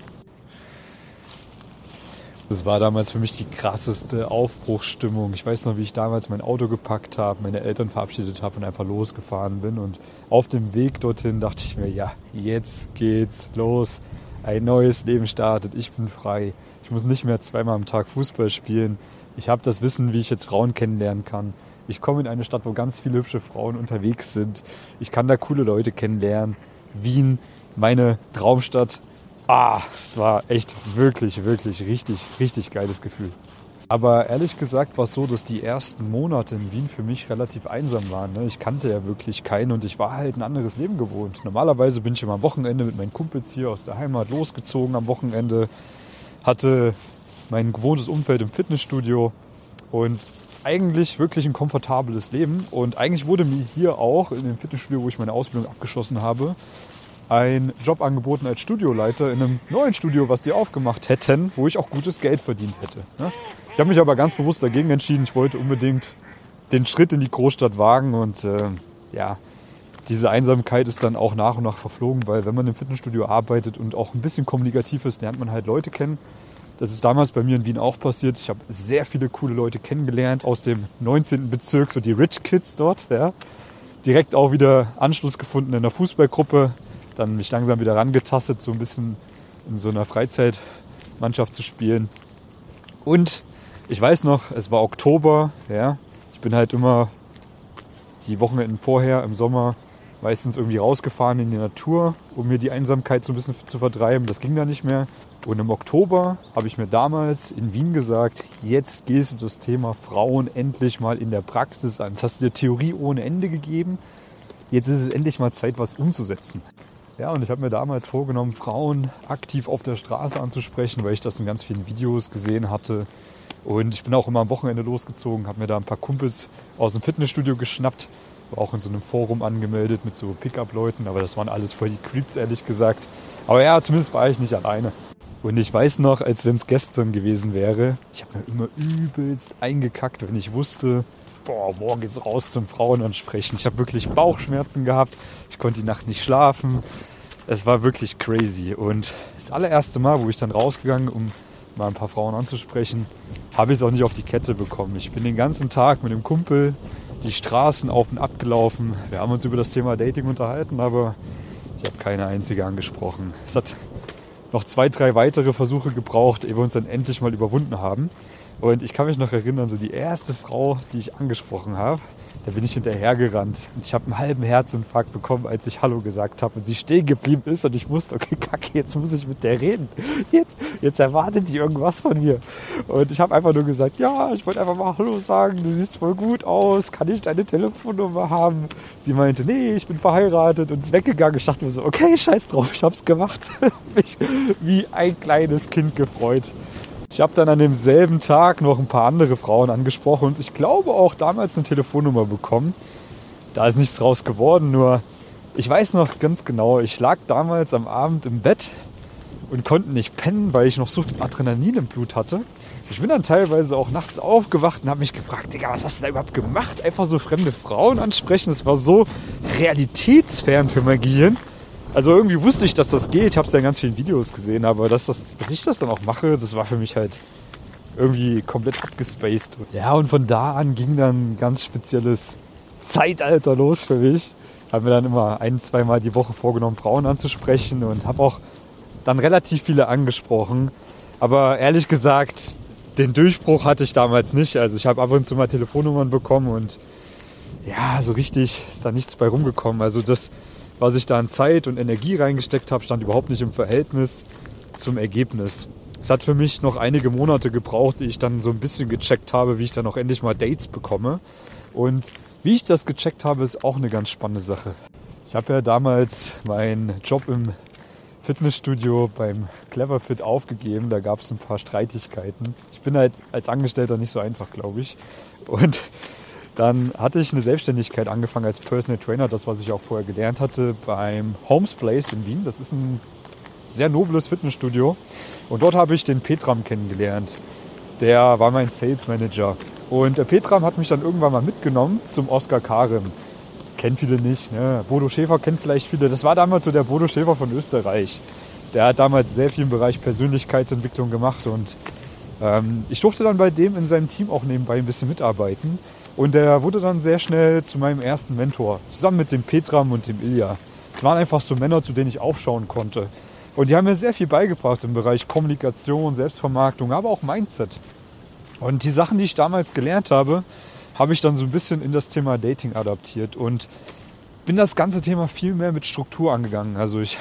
Das war damals für mich die krasseste Aufbruchsstimmung. Ich weiß noch, wie ich damals mein Auto gepackt habe, meine Eltern verabschiedet habe und einfach losgefahren bin. Und auf dem Weg dorthin dachte ich mir, ja, jetzt geht's los. Ein neues Leben startet, ich bin frei. Ich muss nicht mehr zweimal am Tag Fußball spielen. Ich habe das Wissen, wie ich jetzt Frauen kennenlernen kann. Ich komme in eine Stadt, wo ganz viele hübsche Frauen unterwegs sind. Ich kann da coole Leute kennenlernen. Wien, meine Traumstadt. Ah, es war echt wirklich, wirklich richtig, richtig geiles Gefühl. Aber ehrlich gesagt war es so, dass die ersten Monate in Wien für mich relativ einsam waren. Ich kannte ja wirklich keinen und ich war halt ein anderes Leben gewohnt. Normalerweise bin ich immer am Wochenende mit meinen Kumpels hier aus der Heimat losgezogen am Wochenende, hatte mein gewohntes Umfeld im Fitnessstudio und eigentlich wirklich ein komfortables Leben. Und eigentlich wurde mir hier auch in dem Fitnessstudio, wo ich meine Ausbildung abgeschlossen habe, ein Job angeboten als Studioleiter in einem neuen Studio, was die aufgemacht hätten, wo ich auch gutes Geld verdient hätte. Ich habe mich aber ganz bewusst dagegen entschieden. Ich wollte unbedingt den Schritt in die Großstadt wagen und äh, ja, diese Einsamkeit ist dann auch nach und nach verflogen, weil wenn man im Fitnessstudio arbeitet und auch ein bisschen kommunikativ ist, lernt man halt Leute kennen. Das ist damals bei mir in Wien auch passiert. Ich habe sehr viele coole Leute kennengelernt aus dem neunzehnten Bezirk, so die Rich Kids dort. Ja. Direkt auch wieder Anschluss gefunden in der Fußballgruppe. Dann mich langsam wieder rangetastet, so ein bisschen in so einer Freizeitmannschaft zu spielen. Und ich weiß noch, es war Oktober. Ja. Ich bin halt immer die Wochenenden vorher im Sommer meistens irgendwie rausgefahren in die Natur, um mir die Einsamkeit so ein bisschen zu vertreiben. Das ging dann nicht mehr. Und im Oktober habe ich mir damals in Wien gesagt, jetzt gehst du das Thema Frauen endlich mal in der Praxis an. Das hast du dir Theorie ohne Ende gegeben. Jetzt ist es endlich mal Zeit, was umzusetzen. Ja, und ich habe mir damals vorgenommen, Frauen aktiv auf der Straße anzusprechen, weil ich das in ganz vielen Videos gesehen hatte. Und ich bin auch immer am Wochenende losgezogen, habe mir da ein paar Kumpels aus dem Fitnessstudio geschnappt, war auch in so einem Forum angemeldet mit so Pickup-Leuten, aber das waren alles voll die Creeps, ehrlich gesagt. Aber ja, zumindest war ich nicht alleine. Und ich weiß noch, als wenn es gestern gewesen wäre, ich habe mir immer übelst eingekackt, wenn ich wusste, boah, morgen geht's raus zum Frauenansprechen. Ich habe wirklich Bauchschmerzen gehabt, ich konnte die Nacht nicht schlafen. Es war wirklich crazy. Und das allererste Mal, wo ich dann rausgegangen, um mal ein paar Frauen anzusprechen, habe ich es auch nicht auf die Kette bekommen. Ich bin den ganzen Tag mit dem Kumpel die Straßen auf und ab gelaufen. Wir haben uns über das Thema Dating unterhalten, aber ich habe keine einzige angesprochen. Es hat noch zwei, drei weitere Versuche gebraucht, ehe wir uns dann endlich mal überwunden haben. Und ich kann mich noch erinnern, so die erste Frau, die ich angesprochen habe, da bin ich hinterhergerannt. Und ich habe einen halben Herzinfarkt bekommen, als ich Hallo gesagt habe und sie stehen geblieben ist und ich wusste, okay, kacke, jetzt muss ich mit der reden. Jetzt, jetzt erwartet die irgendwas von mir. Und ich habe einfach nur gesagt, ja, ich wollte einfach mal Hallo sagen, du siehst voll gut aus, kann ich deine Telefonnummer haben? Sie meinte, nee, ich bin verheiratet und ist weggegangen. Ich dachte mir so, okay, scheiß drauf, ich hab's gemacht. Mich wie ein kleines Kind gefreut. Ich habe dann an demselben Tag noch ein paar andere Frauen angesprochen und ich glaube auch damals eine Telefonnummer bekommen. Da ist nichts draus geworden, nur ich weiß noch ganz genau, ich lag damals am Abend im Bett und konnte nicht pennen, weil ich noch so viel Adrenalin im Blut hatte. Ich bin dann teilweise auch nachts aufgewacht und habe mich gefragt, Digga, was hast du da überhaupt gemacht? Einfach so fremde Frauen ansprechen, das war so realitätsfern für mein Gehirn. Also irgendwie wusste ich, dass das geht. Ich habe es ja in ganz vielen Videos gesehen, aber dass, das, dass ich das dann auch mache, das war für mich halt irgendwie komplett abgespaced. Ja, und von da an ging dann ein ganz spezielles Zeitalter los für mich. Ich habe mir dann immer ein-, zweimal die Woche vorgenommen, Frauen anzusprechen und habe auch dann relativ viele angesprochen. Aber ehrlich gesagt, den Durchbruch hatte ich damals nicht. Also ich habe ab und zu mal Telefonnummern bekommen und ja, so richtig ist da nichts bei rumgekommen. Also das, was ich da an Zeit und Energie reingesteckt habe, stand überhaupt nicht im Verhältnis zum Ergebnis. Es hat für mich noch einige Monate gebraucht, ehe ich dann so ein bisschen gecheckt habe, wie ich dann auch endlich mal Dates bekomme. Und wie ich das gecheckt habe, ist auch eine ganz spannende Sache. Ich habe ja damals meinen Job im Fitnessstudio beim Cleverfit aufgegeben. Da gab es ein paar Streitigkeiten. Ich bin halt als Angestellter nicht so einfach, glaube ich. Und dann hatte ich eine Selbstständigkeit angefangen als Personal Trainer, das, was ich auch vorher gelernt hatte, beim Homes Place in Wien. Das ist ein sehr nobles Fitnessstudio. Und dort habe ich den Petram kennengelernt. Der war mein Sales Manager. Und der Petram hat mich dann irgendwann mal mitgenommen zum Oskar Karim. Kennen viele nicht, ne? Bodo Schäfer kennt vielleicht viele. Das war damals so der Bodo Schäfer von Österreich. Der hat damals sehr viel im Bereich Persönlichkeitsentwicklung gemacht. Und ähm, ich durfte dann bei dem in seinem Team auch nebenbei ein bisschen mitarbeiten. Und der wurde dann sehr schnell zu meinem ersten Mentor. Zusammen mit dem Petram und dem Ilja. Es waren einfach so Männer, zu denen ich aufschauen konnte. Und die haben mir sehr viel beigebracht im Bereich Kommunikation, Selbstvermarktung, aber auch Mindset. Und die Sachen, die ich damals gelernt habe, habe ich dann so ein bisschen in das Thema Dating adaptiert und bin das ganze Thema viel mehr mit Struktur angegangen. Also ich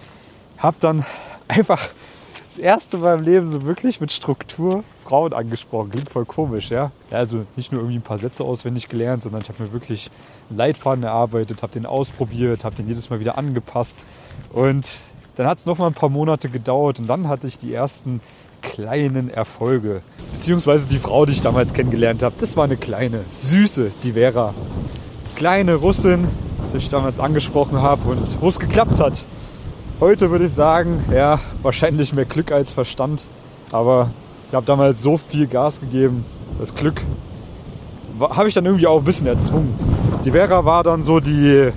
habe dann einfach das erste Mal im Leben so wirklich mit Struktur Frauen angesprochen. Klingt voll komisch, ja? Ja, also nicht nur irgendwie ein paar Sätze auswendig gelernt, sondern ich habe mir wirklich einen Leitfaden erarbeitet, habe den ausprobiert, habe den jedes Mal wieder angepasst. Und dann hat es noch mal ein paar Monate gedauert und dann hatte ich die ersten kleinen Erfolge. Beziehungsweise die Frau, die ich damals kennengelernt habe, das war eine kleine, süße, die Vera. Kleine Russin, die ich damals angesprochen habe und wo es geklappt hat. Heute würde ich sagen, ja, wahrscheinlich mehr Glück als Verstand. Aber ich habe damals so viel Gas gegeben, das Glück habe ich dann irgendwie auch ein bisschen erzwungen. Die Vera war dann so die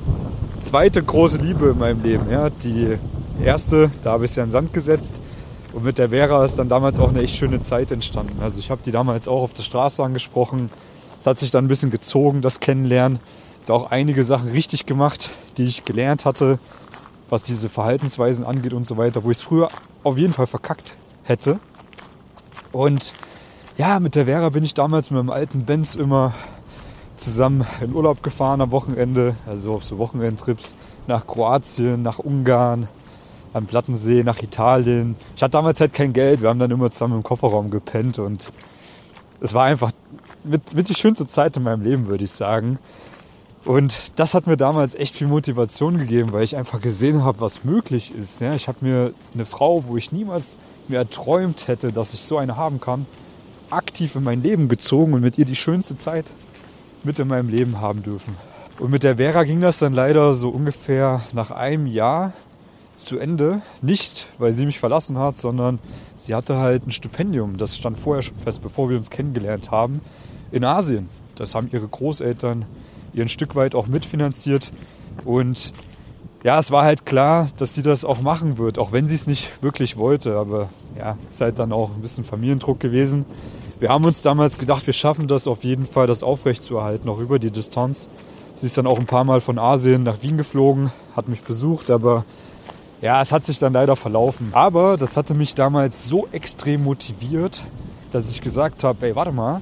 zweite große Liebe in meinem Leben. Ja. Die erste, da habe ich sie in den Sand gesetzt. Und mit der Vera ist dann damals auch eine echt schöne Zeit entstanden. Also ich habe die damals auch auf der Straße angesprochen. Es hat sich dann ein bisschen gezogen, das Kennenlernen. Da auch einige Sachen richtig gemacht, die ich gelernt hatte, was diese Verhaltensweisen angeht und so weiter, wo ich es früher auf jeden Fall verkackt hätte. Und ja, mit der Vera bin ich damals mit meinem alten Benz immer zusammen in Urlaub gefahren am Wochenende, also auf so Wochenendtrips nach Kroatien, nach Ungarn, am Plattensee, nach Italien. Ich hatte damals halt kein Geld, wir haben dann immer zusammen im Kofferraum gepennt und es war einfach mit, mit die schönste Zeit in meinem Leben, würde ich sagen. Und das hat mir damals echt viel Motivation gegeben, weil ich einfach gesehen habe, was möglich ist. Ja, ich habe mir eine Frau, wo ich niemals mir erträumt hätte, dass ich so eine haben kann, aktiv in mein Leben gezogen und mit ihr die schönste Zeit mit in meinem Leben haben dürfen. Und mit der Vera ging das dann leider so ungefähr nach einem Jahr zu Ende. Nicht, weil sie mich verlassen hat, sondern sie hatte halt ein Stipendium. Das stand vorher schon fest, bevor wir uns kennengelernt haben, in Asien. Das haben ihre Großeltern ihr ein Stück weit auch mitfinanziert. Und ja, es war halt klar, dass sie das auch machen wird, auch wenn sie es nicht wirklich wollte. Aber ja, es ist halt dann auch ein bisschen Familiendruck gewesen. Wir haben uns damals gedacht, wir schaffen das auf jeden Fall, das aufrechtzuerhalten, auch über die Distanz. Sie ist dann auch ein paar Mal von Asien nach Wien geflogen, hat mich besucht, aber ja, es hat sich dann leider verlaufen. Aber das hatte mich damals so extrem motiviert, dass ich gesagt habe, ey, warte mal,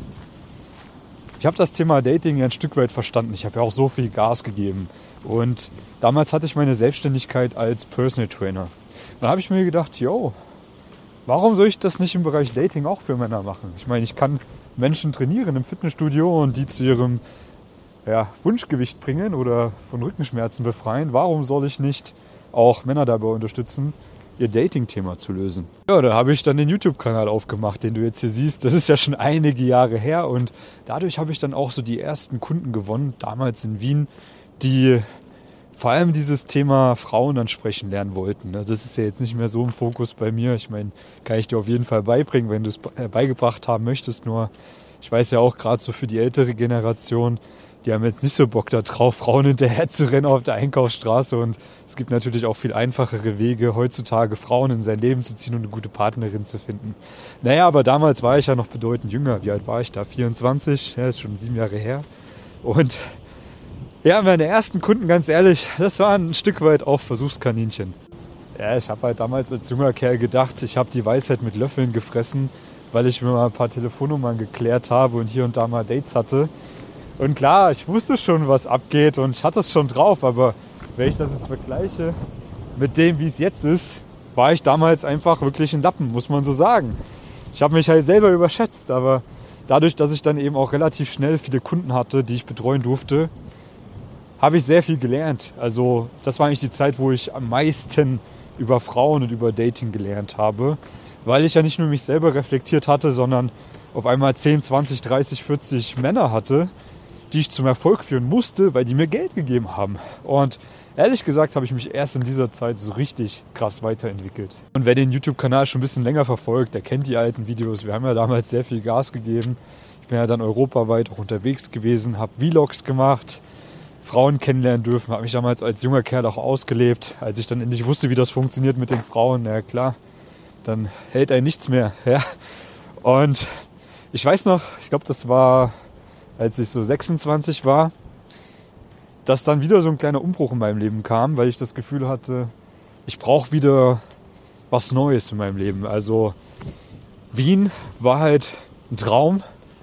ich habe das Thema Dating ja ein Stück weit verstanden. Ich habe ja auch so viel Gas gegeben. Und damals hatte ich meine Selbstständigkeit als Personal Trainer. Dann habe ich mir gedacht, yo, warum soll ich das nicht im Bereich Dating auch für Männer machen? Ich meine, ich kann Menschen trainieren im Fitnessstudio und die zu ihrem ja, Wunschgewicht bringen oder von Rückenschmerzen befreien. Warum soll ich nicht auch Männer dabei unterstützen, ihr Dating-Thema zu lösen? Ja, da habe ich dann den YouTube-Kanal aufgemacht, den du jetzt hier siehst. Das ist ja schon einige Jahre her und dadurch habe ich dann auch so die ersten Kunden gewonnen, damals in Wien, die vor allem dieses Thema Frauen ansprechen lernen wollten. Das ist ja jetzt nicht mehr so im Fokus bei mir. Ich meine, kann ich dir auf jeden Fall beibringen, wenn du es beigebracht haben möchtest. Nur ich weiß ja auch gerade so für die ältere Generation, die haben jetzt nicht so Bock da drauf, Frauen hinterher zu rennen auf der Einkaufsstraße. Und es gibt natürlich auch viel einfachere Wege, heutzutage Frauen in sein Leben zu ziehen und eine gute Partnerin zu finden. Naja, aber damals war ich ja noch bedeutend jünger. Wie alt war ich da? vierundzwanzig, ja, ist schon sieben Jahre her. Und ja, meine ersten Kunden, ganz ehrlich, das waren ein Stück weit auch Versuchskaninchen. Ja, ich habe halt damals als junger Kerl gedacht, ich habe die Weisheit mit Löffeln gefressen, weil ich mir mal ein paar Telefonnummern geklärt habe und hier und da mal Dates hatte. Und klar, ich wusste schon, was abgeht und ich hatte es schon drauf, aber wenn ich das jetzt vergleiche mit dem, wie es jetzt ist, war ich damals einfach wirklich ein Lappen, muss man so sagen. Ich habe mich halt selber überschätzt, aber dadurch, dass ich dann eben auch relativ schnell viele Kunden hatte, die ich betreuen durfte, habe ich sehr viel gelernt. Also das war eigentlich die Zeit, wo ich am meisten über Frauen und über Dating gelernt habe, weil ich ja nicht nur mich selber reflektiert hatte, sondern auf einmal zehn, zwanzig, dreißig, vierzig Männer hatte, die ich zum Erfolg führen musste, weil die mir Geld gegeben haben. Und ehrlich gesagt habe ich mich erst in dieser Zeit so richtig krass weiterentwickelt. Und wer den YouTube-Kanal schon ein bisschen länger verfolgt, der kennt die alten Videos. Wir haben ja damals sehr viel Gas gegeben. Ich bin ja dann europaweit auch unterwegs gewesen, habe Vlogs gemacht, Frauen kennenlernen dürfen, habe mich damals als junger Kerl auch ausgelebt. Als ich dann endlich wusste, wie das funktioniert mit den Frauen, na klar, dann hält einen nichts mehr. Ja. Und ich weiß noch, ich glaube, das war, als ich so sechsundzwanzig war, dass dann wieder so ein kleiner Umbruch in meinem Leben kam, weil ich das Gefühl hatte, ich brauche wieder was Neues in meinem Leben. Also Wien war halt ein Traum,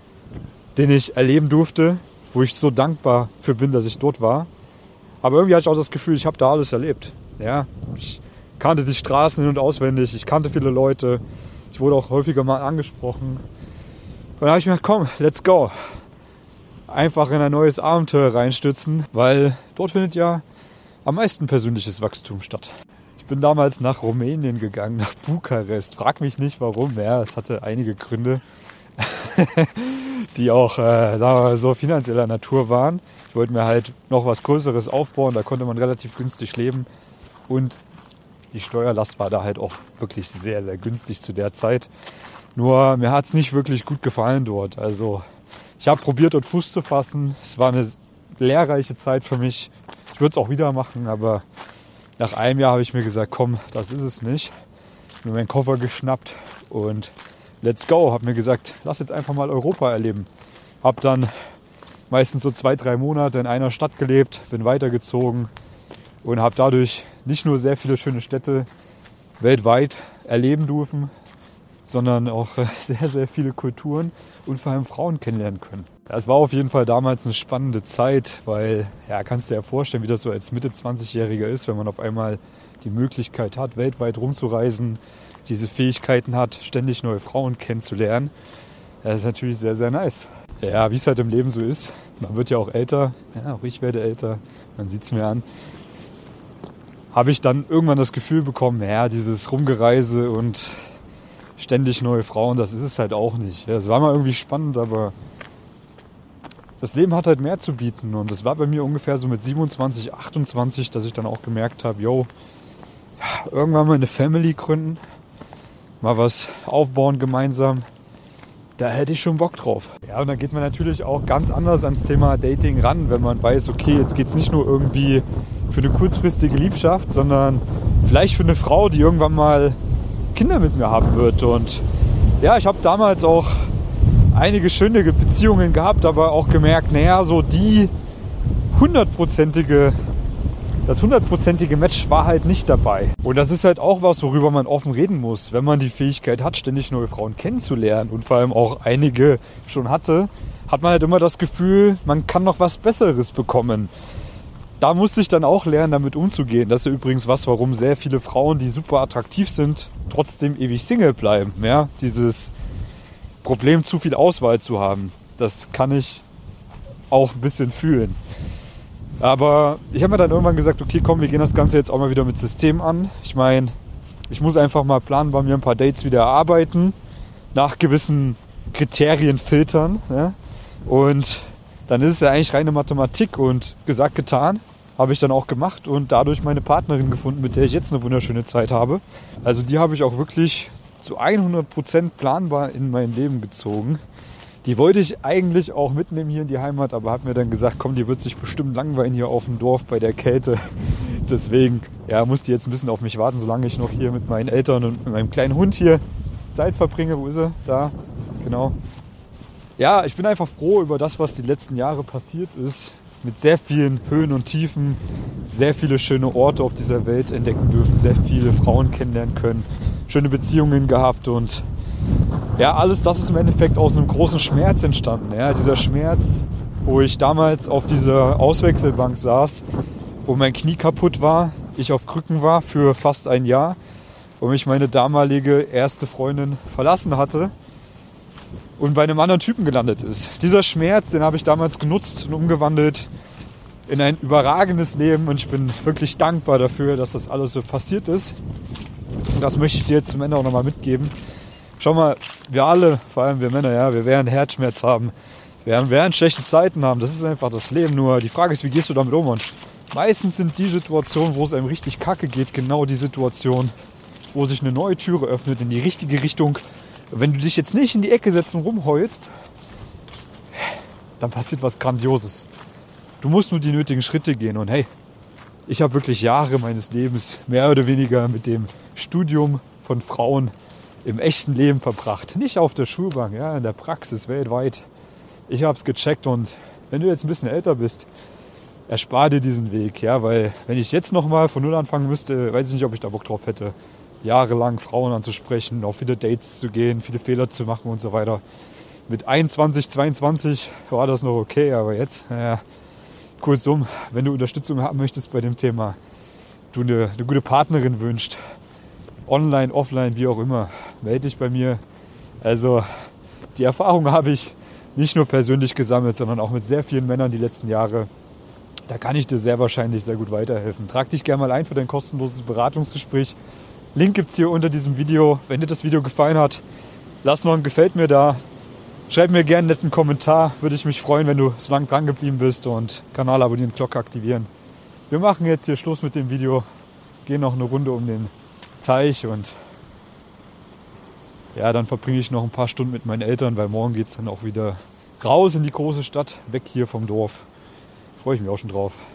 den ich erleben durfte, wo ich so dankbar für bin, dass ich dort war. Aber irgendwie hatte ich auch das Gefühl, ich habe da alles erlebt. Ja, ich kannte die Straßen in- und auswendig, ich kannte viele Leute, ich wurde auch häufiger mal angesprochen. Und dann habe ich mir gedacht, komm, let's go. Einfach in ein neues Abenteuer reinstützen, weil dort findet ja am meisten persönliches Wachstum statt. Ich bin damals nach Rumänien gegangen, nach Bukarest. Frag mich nicht warum, ja, es hatte einige Gründe, die auch, äh, sagen wir mal so, finanzieller Natur waren. Ich wollte mir halt noch was Größeres aufbauen, da konnte man relativ günstig leben und die Steuerlast war da halt auch wirklich sehr, sehr günstig zu der Zeit. Nur mir hat es nicht wirklich gut gefallen dort, also ich habe probiert, dort Fuß zu fassen. Es war eine lehrreiche Zeit für mich. Ich würde es auch wieder machen, aber nach einem Jahr habe ich mir gesagt, komm, das ist es nicht. Ich habe mir meinen Koffer geschnappt und let's go. Habe mir gesagt, lass jetzt einfach mal Europa erleben. Habe dann meistens so zwei, drei Monate in einer Stadt gelebt, bin weitergezogen und habe dadurch nicht nur sehr viele schöne Städte weltweit erleben dürfen, sondern auch sehr, sehr viele Kulturen und vor allem Frauen kennenlernen können. Es war auf jeden Fall damals eine spannende Zeit, weil, ja, kannst du dir ja vorstellen, wie das so als Mitte zwanzigjähriger ist, wenn man auf einmal die Möglichkeit hat, weltweit rumzureisen, diese Fähigkeiten hat, ständig neue Frauen kennenzulernen. Das ist natürlich sehr, sehr nice. Ja, wie es halt im Leben so ist, man wird ja auch älter, ja, auch ich werde älter, man sieht es mir an. Habe ich dann irgendwann das Gefühl bekommen, ja, dieses Rumgereise und ständig neue Frauen, das ist es halt auch nicht. Es war mal irgendwie spannend, aber das Leben hat halt mehr zu bieten. Und das war bei mir ungefähr so mit siebenundzwanzig, achtundzwanzig, dass ich dann auch gemerkt habe, yo, irgendwann mal eine Family gründen, mal was aufbauen gemeinsam, da hätte ich schon Bock drauf. Ja, und dann geht man natürlich auch ganz anders ans Thema Dating ran, wenn man weiß, okay, jetzt geht es nicht nur irgendwie für eine kurzfristige Liebschaft, sondern vielleicht für eine Frau, die irgendwann mal Kinder mit mir haben wird. Und ja, ich habe damals auch einige schöne Beziehungen gehabt, aber auch gemerkt, naja, so die hundertprozentige, das hundertprozentige Match war halt nicht dabei. Und das ist halt auch was, worüber man offen reden muss, wenn man die Fähigkeit hat, ständig neue Frauen kennenzulernen und vor allem auch einige schon hatte, hat man halt immer das Gefühl, man kann noch was Besseres bekommen. Da musste ich dann auch lernen, damit umzugehen. Das ist ja übrigens was, warum sehr viele Frauen, die super attraktiv sind, trotzdem ewig Single bleiben. Ja? Dieses Problem, zu viel Auswahl zu haben, das kann ich auch ein bisschen fühlen. Aber ich habe mir dann irgendwann gesagt, okay, komm, wir gehen das Ganze jetzt auch mal wieder mit System an. Ich meine, ich muss einfach mal planbar mir ein paar Dates wieder erarbeiten, nach gewissen Kriterien filtern. Ja? Und dann ist es ja eigentlich reine Mathematik und gesagt, getan. habe ich dann auch gemacht und dadurch meine Partnerin gefunden, mit der ich jetzt eine wunderschöne Zeit habe. Also die habe ich auch wirklich zu hundert Prozent planbar in mein Leben gezogen. Die wollte ich eigentlich auch mitnehmen hier in die Heimat, aber habe mir dann gesagt, komm, die wird sich bestimmt langweilen hier auf dem Dorf bei der Kälte. Deswegen ja, muss die jetzt ein bisschen auf mich warten, solange ich noch hier mit meinen Eltern und mit meinem kleinen Hund hier Zeit verbringe. Wo ist er? Da, genau. Ja, ich bin einfach froh über das, was die letzten Jahre passiert ist. Mit sehr vielen Höhen und Tiefen, sehr viele schöne Orte auf dieser Welt entdecken dürfen, sehr viele Frauen kennenlernen können, schöne Beziehungen gehabt und ja, alles das ist im Endeffekt aus einem großen Schmerz entstanden. Ja, dieser Schmerz, wo ich damals auf dieser Auswechselbank saß, wo mein Knie kaputt war, ich auf Krücken war für fast ein Jahr, wo mich meine damalige erste Freundin verlassen hatte und bei einem anderen Typen gelandet ist. Dieser Schmerz, den habe ich damals genutzt und umgewandelt in ein überragendes Leben und ich bin wirklich dankbar dafür, dass das alles so passiert ist. Und das möchte ich dir jetzt zum Ende auch nochmal mitgeben. Schau mal, wir alle, vor allem wir Männer, ja, wir werden Herzschmerz haben, wir werden schlechte Zeiten haben, das ist einfach das Leben. Nur die Frage ist, wie gehst du damit um? Und meistens sind die Situationen, wo es einem richtig kacke geht, genau die Situation, wo sich eine neue Türe öffnet in die richtige Richtung. Wenn du dich jetzt nicht in die Ecke setzt und rumheulst, dann passiert was Grandioses. Du musst nur die nötigen Schritte gehen. Und hey, ich habe wirklich Jahre meines Lebens mehr oder weniger mit dem Studium von Frauen im echten Leben verbracht. Nicht auf der Schulbank, ja, in der Praxis weltweit. Ich habe es gecheckt und wenn du jetzt ein bisschen älter bist, erspar dir diesen Weg. Ja, weil wenn ich jetzt nochmal von Null anfangen müsste, weiß ich nicht, ob ich da Bock drauf hätte. Jahrelang Frauen anzusprechen, auf viele Dates zu gehen, viele Fehler zu machen und so weiter. Mit einundzwanzig, zweiundzwanzig war das noch okay, aber jetzt, naja, kurzum, wenn du Unterstützung haben möchtest bei dem Thema, du eine, eine gute Partnerin wünschst, online, offline, wie auch immer, melde dich bei mir. Also die Erfahrung habe ich nicht nur persönlich gesammelt, sondern auch mit sehr vielen Männern die letzten Jahre. Da kann ich dir sehr wahrscheinlich sehr gut weiterhelfen. Trag dich gerne mal ein für dein kostenloses Beratungsgespräch. Link gibt es hier unter diesem Video. Wenn dir das Video gefallen hat, lass noch ein Gefällt mir da. Schreib mir gerne einen netten Kommentar. Würde ich mich freuen, wenn du so lange dran geblieben bist und Kanal abonnieren, Glocke aktivieren. Wir machen jetzt hier Schluss mit dem Video. Gehen noch eine Runde um den Teich und ja, dann verbringe ich noch ein paar Stunden mit meinen Eltern, weil morgen geht es dann auch wieder raus in die große Stadt, weg hier vom Dorf. Freue ich mich auch schon drauf.